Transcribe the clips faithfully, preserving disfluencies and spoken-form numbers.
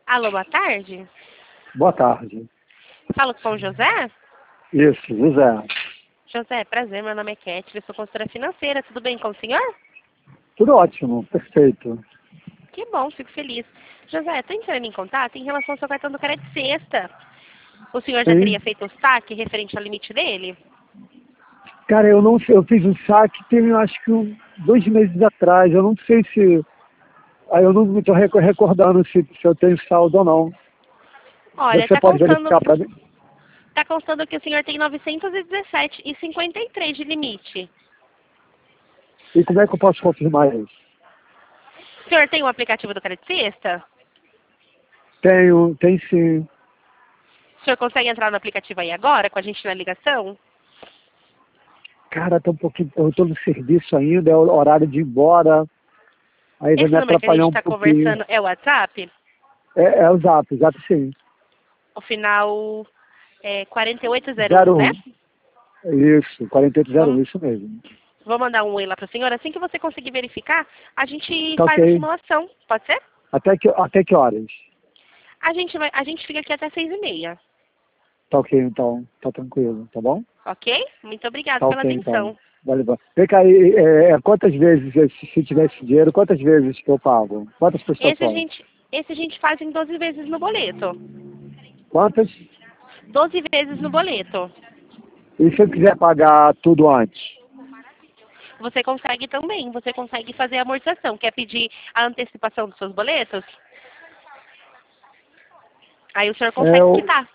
Alô, boa tarde. Boa tarde. Falo com o José? Isso, José. José, prazer, meu nome é Ketley, sou consultora financeira, tudo bem com o senhor? Tudo ótimo, perfeito. Que bom, fico feliz. José, estou entrando em contato em relação ao seu cartão do crédito sexta. O senhor já Sim. teria feito o saque referente ao limite dele? Cara, eu não sei, eu fiz um saque tem acho que um, dois meses atrás, eu não sei se... Aí eu não estou recordando se, se eu tenho saldo ou não. Olha, Você está pode constando, verificar para mim? tá constando que o senhor tem novecentos e dezessete reais e cinquenta e três de limite. E como é que eu posso confirmar isso? O senhor tem o aplicativo do crédito sexta? Tenho, tem sim. O senhor consegue entrar no aplicativo aí agora, com a gente na ligação? Cara, tá um pouquinho, eu estou no serviço ainda, é o horário de ir embora. Aí vai Esse me número que a gente atrapalhar um está pouquinho. conversando é o WhatsApp? É, é o Zap, o Zap sim. O final é quarenta e oito zero um, zero né? um. Isso, quarenta e oito zero um, Vamos, isso mesmo. vou mandar um oi lá para a senhora. Assim que você conseguir verificar, a gente Tá faz a ok. simulação. Pode ser? Até que, até que horas? A gente, vai, a gente fica aqui até seis e meia. Tá ok, então. Tá tranquilo, tá bom? Ok? Muito obrigada Tá pela ok, então. atenção. Vale, vale. Vem cá, e, é, quantas vezes, se se tiver esse dinheiro, quantas vezes que eu pago? Quantas Esse a prestações? gente, esse a gente faz em doze vezes no boleto. Quantas? doze vezes no boleto. E se eu quiser pagar tudo antes? Você consegue também. Você consegue fazer a amortização. Quer pedir a antecipação dos seus boletos? Aí o senhor É, consegue eu, quitar.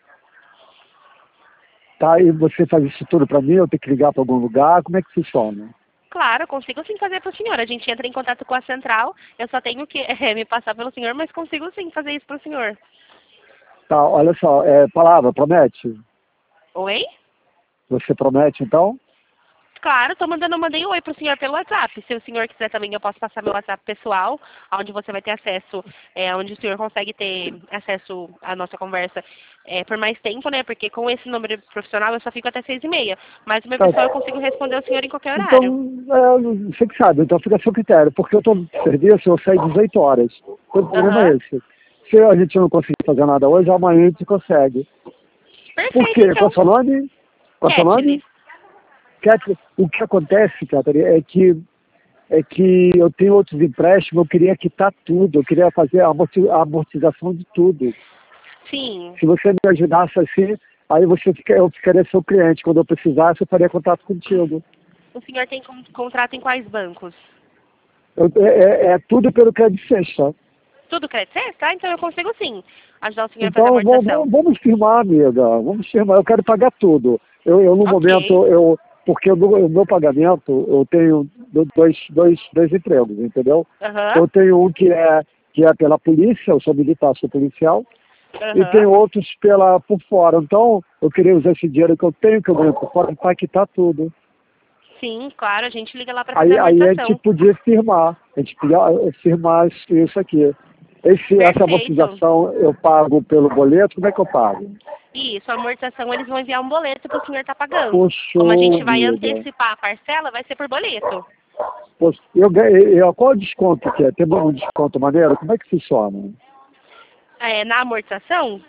tá, e você faz isso tudo pra mim? Eu tenho que ligar pra algum lugar? Como é que funciona? Claro, eu consigo sim fazer para o senhor. A gente entra em contato com a central. Eu só tenho que é, me passar pelo senhor, mas consigo sim fazer isso para o senhor. Tá, olha só, é, palavra, promete? Oi? Você promete, então? Claro, tô mandando, eu mandei um oi pro senhor pelo WhatsApp. Se o senhor quiser também, eu posso passar meu WhatsApp pessoal, onde você vai ter acesso, é, onde o senhor consegue ter acesso à nossa conversa é, por mais tempo, né? Porque com esse número profissional eu só fico até seis e meia. Mas o meu Tá. pessoal eu consigo responder ao senhor em qualquer Então, horário. é, você que sabe, então fica a seu critério, porque eu estou no serviço, eu saio dezoito horas. O problema é Aham. esse. Se a gente não conseguir fazer nada hoje, amanhã a gente consegue. Por Perfeito, quê? Qual é o então. seu nome? Qual é o seu nome? Ketley. Catherine, o que acontece, Catherine, é que, é que eu tenho outros empréstimos, eu queria quitar tudo, eu queria fazer a amorti- a amortização de tudo. Sim. Se você me ajudasse assim, aí você fica, eu ficaria seu cliente. Quando eu precisasse, eu faria contato contigo. O senhor tem con- contrato em quais bancos? Eu- é, é- é tudo pelo crédito sexta. Tudo crédito certo? Tá, então eu consigo sim ajudar o senhor a fazer a Então, vamos, amortização. vamos, vamos firmar, amiga. Vamos firmar. Eu quero pagar tudo. Eu, eu no Ok. momento, eu, porque o meu, o meu pagamento, eu tenho do- dois, dois, dois empregos, entendeu? Aham. Eu tenho um que é, que é pela polícia, eu sou militar, sou policial, e Aham. tenho outros pela, por fora. Então, eu queria usar esse dinheiro que eu tenho, que eu ganho por fora, para quitar tudo. Sim, claro, a gente liga lá para fazer Aí, a aí a gente amortização. podia firmar, a gente podia firmar isso isso aqui. Esse, essa Perfeito. amortização eu pago pelo boleto, como é que eu pago? Isso, a amortização eles vão enviar um boleto para o senhor estar pagando. Poxa, Como a gente vai amiga. antecipar a parcela, vai ser por boleto. Poxa, eu, ganhei- eu, qual é o desconto que é? Tem um desconto maneiro? Como é que funciona? É, na amortização,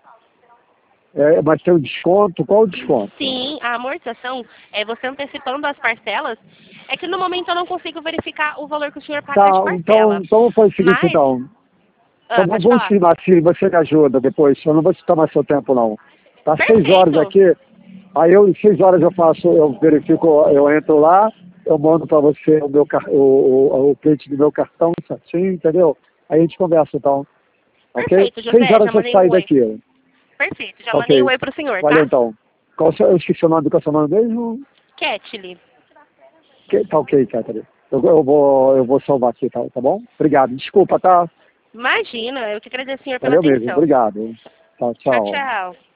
É, mas tem um desconto? Qual é o desconto? sim, a amortização é você antecipando as parcelas. É que no momento eu não consigo verificar o valor que o senhor paga de Tá, então, parcela. então faz o seguinte, Mas, então. Então ah, pode vamos falar. firmar assim, você me ajuda depois. Eu não vou tomar seu tempo, não. Tá seis horas Perfeito. aqui, aí eu, seis horas eu faço, eu verifico, eu entro lá, eu mando para você o meu car- o, o, o print do meu cartão certinho, entendeu? Aí a gente conversa, então. Ok? Perfeito, Seis José, horas já eu mandei um saio oi. daqui. Perfeito, já mandei um Ok. oi pro senhor, Valeu, tá? então. Qual o seu, eu esqueci o nome, qual é o seu nome mesmo? Ketley. Que, tá ok, Catherine. Eu, eu, vou, eu vou salvar aqui, tá, tá bom? Obrigado. Desculpa, tá? Imagina, eu que agradeço, senhor, pela Valeu mesmo. atenção. Obrigado. Tchau, Tchau, tchau. tchau.